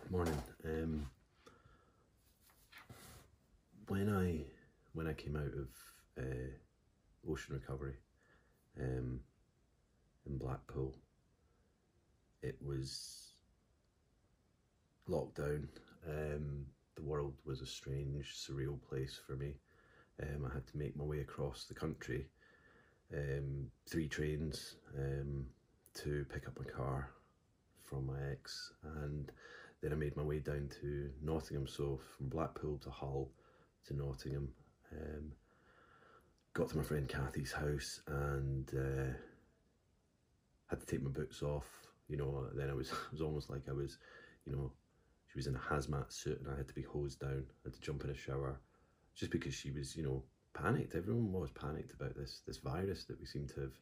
Morning. When I came out of ocean recovery in Blackpool, it was lockdown. The world was a strange, surreal place for me. I had to make my way across the country, 3 trains to pick up my car from my ex, and then I made my way down to Nottingham, so from Blackpool to Hull to Nottingham. Got to my friend Kathy's house and had to take my boots off. Then it was almost like I was, she was in a hazmat suit and I had to be hosed down. I had to jump in a shower just because she was, panicked. Everyone was panicked about this virus that we seem to have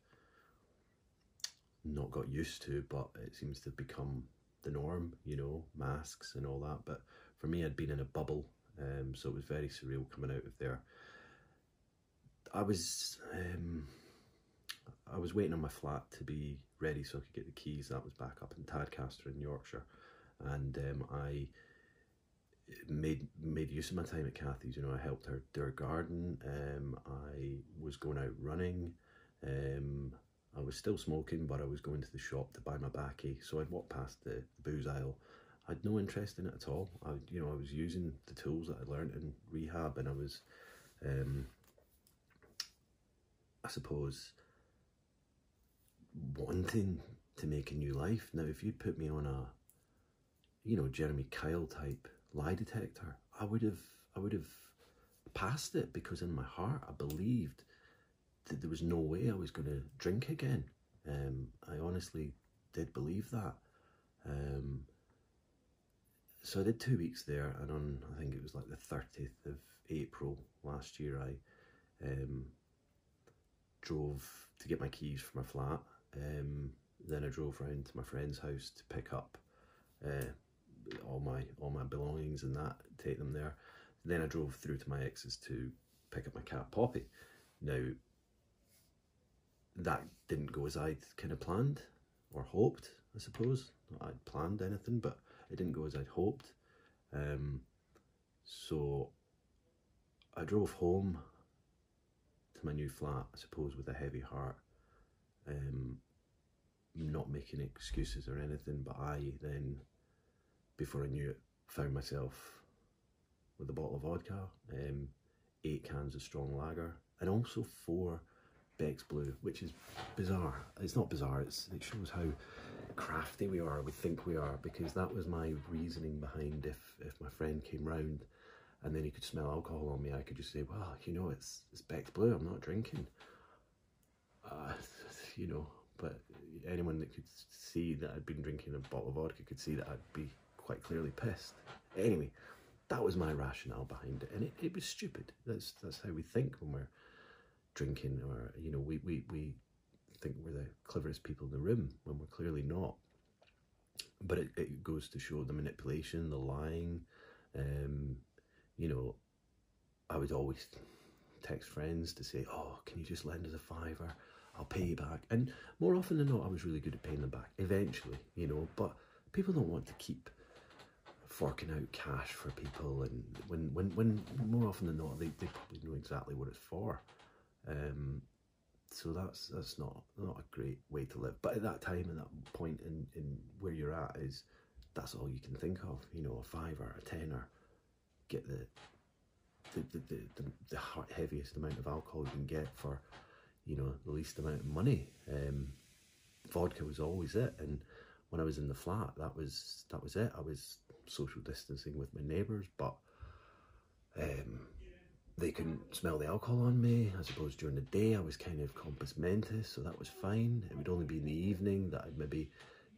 not got used to, but it seems to have become the norm, masks and all that. But for me, I'd been in a bubble, so it was very surreal coming out of there. I was waiting on my flat to be ready so I could get the keys. That was back up in Tadcaster in Yorkshire, and I made use of my time at Kathy's. I helped her do her garden. I was going out running. I was still smoking, but I was going to the shop to buy my baccy. So I'd walk past the booze aisle. I had no interest in it at all. I was using the tools that I learned in rehab, and I was, I suppose, wanting to make a new life. Now, if you'd put me on a, Jeremy Kyle type lie detector, I would have passed it, because in my heart I believed that there was no way I was going to drink again. I honestly did believe that. So I did 2 weeks there, and on, I think it was like the 30th of April last year, I drove to get my keys for my flat. Then I drove round to my friend's house to pick up all my belongings and that, take them there. Then I drove through to my ex's to pick up my cat Poppy. Now, that didn't go as I'd kind of planned or hoped, I suppose. Not I'd planned anything, but it didn't go as I'd hoped. So I drove home to my new flat, I suppose, with a heavy heart, not making excuses or anything, but I then, before I knew it, found myself with a bottle of vodka, 8 cans of strong lager, and also 4 Beck's Blue, which is bizarre. It's not bizarre, it shows how crafty we think we are, because that was my reasoning behind if my friend came round and then he could smell alcohol on me, I could just say, well, it's Beck's Blue, I'm not drinking. But anyone that could see that I'd been drinking a bottle of vodka could see that I'd be quite clearly pissed. Anyway, that was my rationale behind it, and it was stupid. That's how we think when we're drinking, or we think we're the cleverest people in the room when we're clearly not. But it goes to show the manipulation, the lying. I would always text friends to say, oh, can you just lend us a £5? I'll pay you back. And more often than not, I was really good at paying them back eventually, but people don't want to keep forking out cash for people, and when more often than not, they probably know exactly what it's for. So that's not a great way to live. But at that time, at that point in where you're at, that's all you can think of, a £5, a tenner, get the heaviest amount of alcohol you can get for, the least amount of money. Vodka was always it, and when I was in the flat, that was it. I was social distancing with my neighbours, but they couldn't smell the alcohol on me. I suppose during the day I was kind of compos mentis, so that was fine. It would only be in the evening that I'd maybe,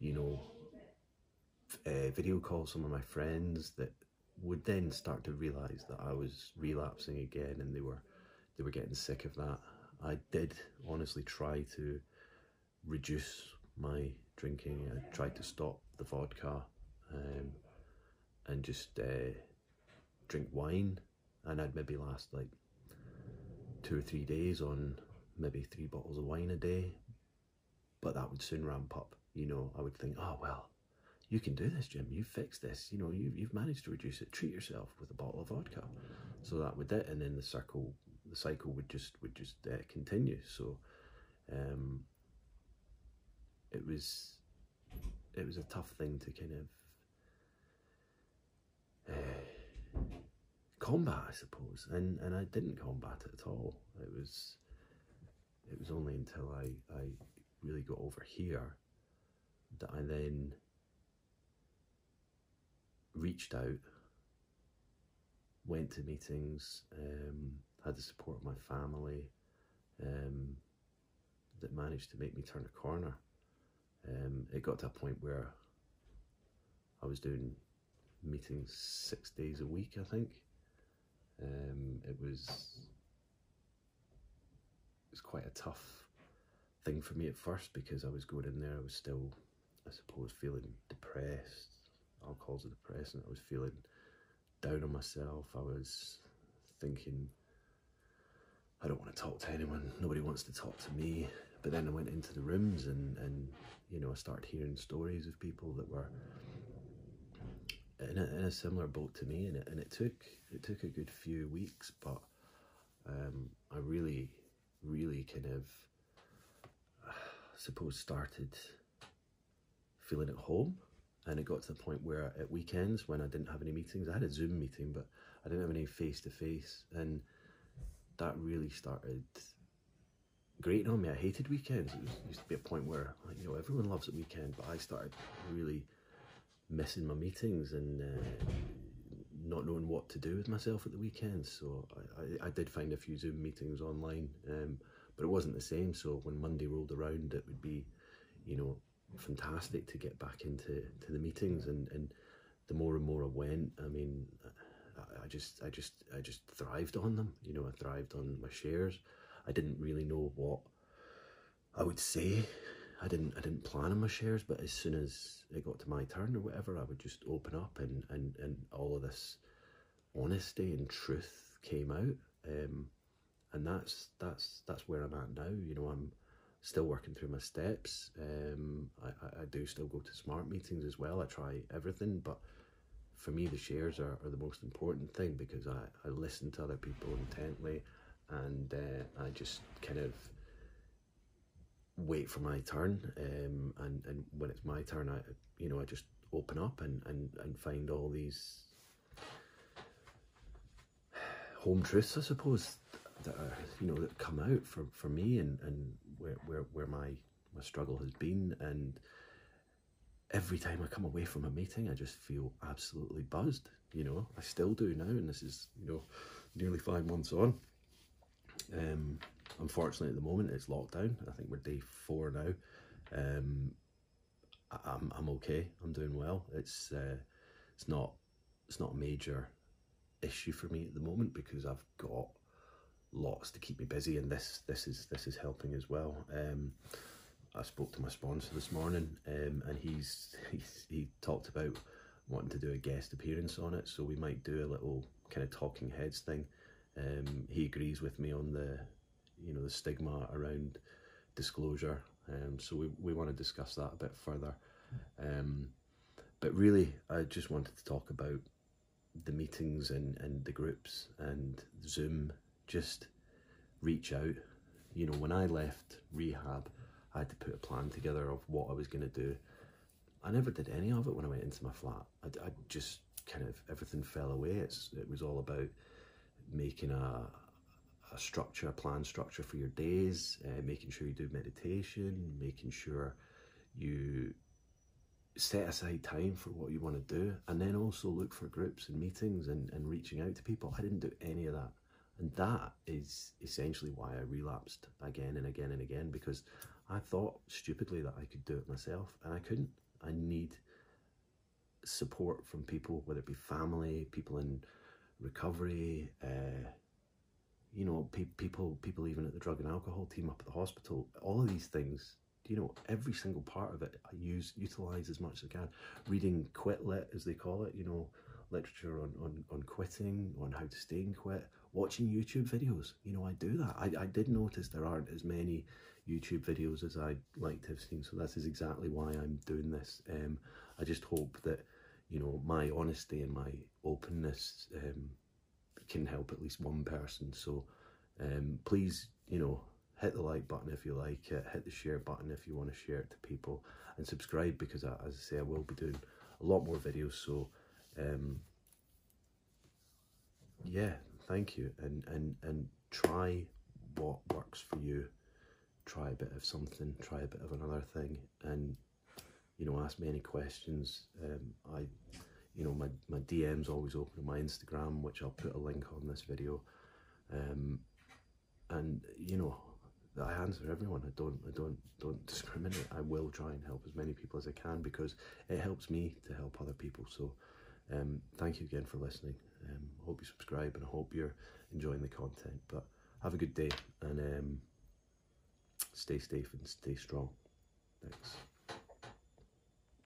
video call some of my friends that would then start to realise that I was relapsing again, and they were getting sick of that. I did honestly try to reduce my drinking. I tried to stop the vodka and just drink wine, and I'd maybe last like 2 or 3 days on maybe 3 bottles of wine a day, but that would soon ramp up. I would think, oh well, you can do this, Jim. You've fixed this. You know, you've managed to reduce it. Treat yourself with a bottle of vodka. So that would it, and then the cycle would just continue. So it was a tough thing to kind of combat, I suppose, and I didn't combat it at all. It was only until I really got over here that I then reached out, went to meetings, had the support of my family, that managed to make me turn a corner. It got to a point where I was doing meetings 6 days a week, I think. It was quite a tough thing for me at first, because I was going in there, I was still, I suppose, feeling depressed. Alcohol's a depressant. I was feeling down on myself. I was thinking, I don't want to talk to anyone, nobody wants to talk to me. But then I went into the rooms and you know, I started hearing stories of people that were in a similar boat to me, and it took a good few weeks, but I really kind of, I suppose, started feeling at home. And it got to the point where at weekends, when I didn't have any meetings, I had a Zoom meeting, but I didn't have any face-to-face, and that really started grating on me. I hated weekends. It used to be a point where, you know, everyone loves a weekend, but I started really missing my meetings and not knowing what to do with myself at the weekends. So I did find a few Zoom meetings online, but it wasn't the same. So when Monday rolled around, it would be, you know, fantastic to get back into the meetings, and the more and more I went, I mean, I just thrived on them. You know, I thrived on my shares. I didn't really know what I would say. I didn't plan on my shares, but as soon as it got to my turn or whatever, I would just open up, and all of this honesty and truth came out, and that's where I'm at now. You know, I'm still working through my steps. I do still go to smart meetings as well. I try everything, but for me, the shares are the most important thing, because I listen to other people intently, and I just kind of wait for my turn, and when it's my turn, I just open up and find all these home truths, I suppose, that are, you know, that come out for me, and where my struggle has been. And every time I come away from a meeting, I just feel absolutely buzzed. You know, I still do now, and this is, you know, nearly 5 months on. Unfortunately, at the moment, it's lockdown. I think we're day 4 now. I'm okay. I'm doing well. It's not a major issue for me at the moment, because I've got lots to keep me busy, and this is helping as well. I spoke to my sponsor this morning, and he talked about wanting to do a guest appearance on it, so we might do a little kind of talking heads thing. He agrees with me on the, you know, the stigma around disclosure, so we want to discuss that a bit further. But really, I just wanted to talk about the meetings and the groups and Zoom. Just reach out. You know, when I left rehab, I had to put a plan together of what I was going to do. I never did any of it when I went into my flat. I just kind of, everything fell away. It was all about making a structure, a plan structure for your days, making sure you do meditation, making sure you set aside time for what you want to do, and then also look for groups and meetings and reaching out to people. I didn't do any of that. And that is essentially why I relapsed again and again and again, because I thought stupidly that I could do it myself, and I couldn't. I need support from people, whether it be family, people in recovery, you know, people even at the drug and alcohol team up at the hospital. All of these things, you know, every single part of it I utilise as much as I can. Reading Quit Lit, as they call it, you know, literature on quitting, on how to stay and quit. Watching YouTube videos, you know, I do that. I did notice there aren't as many YouTube videos as I'd like to have seen. So this is exactly why I'm doing this. I just hope that, you know, my honesty and my openness can help at least one person. So please, you know, hit the like button if you like it, hit the share button if you want to share it to people, and subscribe, because as I say, I will be doing a lot more videos. So yeah, thank you, and try what works for you. Try a bit of something, try a bit of another thing, and, you know, ask me any questions. You know, my DM's always open on my Instagram, which I'll put a link on this video. And, you know, I answer everyone. I don't discriminate. I will try and help as many people as I can, because it helps me to help other people. So thank you again for listening. I hope you subscribe, and I hope you're enjoying the content. But have a good day, and stay safe and stay strong. Thanks.